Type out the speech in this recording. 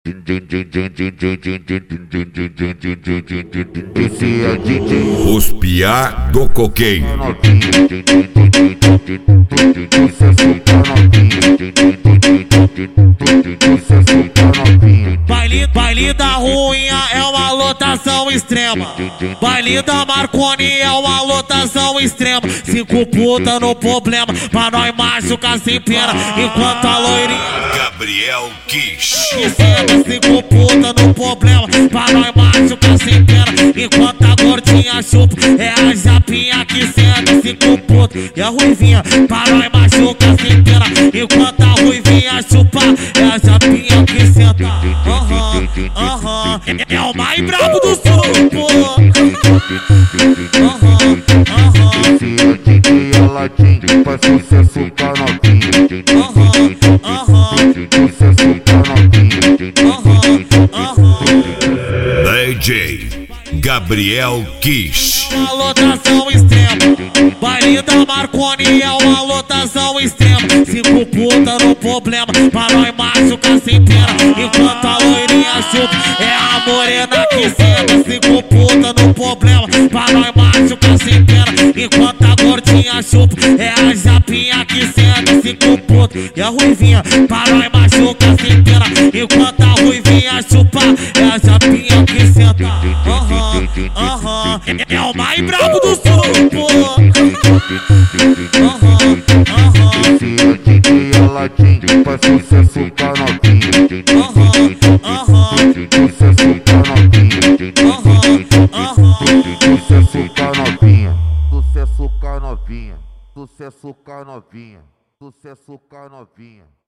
Esse é DJ Os piá do coqueiro. Baile da ruinha é uma lotação extrema. Baile da Marconi é uma lotação extrema. 5 puta no problema, pra nós machucar sem pena. Enquanto a loirinha Gabriel Kish. 5 puta no problema, pra nós machucar sem pena. Enquanto a gordinha chupa, é a japinha que senta. 5 puta e a ruivinha, pra nós machucar sem pena. Enquanto a ruivinha chupa, é a japinha que senta. É o mais brabo do suco. Esse é DJ Aladim, pra sucesso tá novinha. Sucesso tá novinha. DJ Gabriel Kish. Uma lotação extrema. Baile da Marconi é uma lotação extrema. 5 puta no problema, pra nós machucar sem pena. Enquanto a loirinha chupa, é a morena que senta. 5 puta no problema, pra nós machucar sem pena. Enquanto a gordinha chupa, é a japinha que senta. 5 puta e a ruivinha, pra nós machucar sem pena. Enquanto a ruivinha chupa, é a japinha que senta. É o mais brabo do suco. Esse é DJ Aladim, pra sucesso tá novinha. Sucesso tá novinha. Sucesso tá novinha. Sucesso tá novinha. Sucesso tá novinha. Sucesso tá novinha.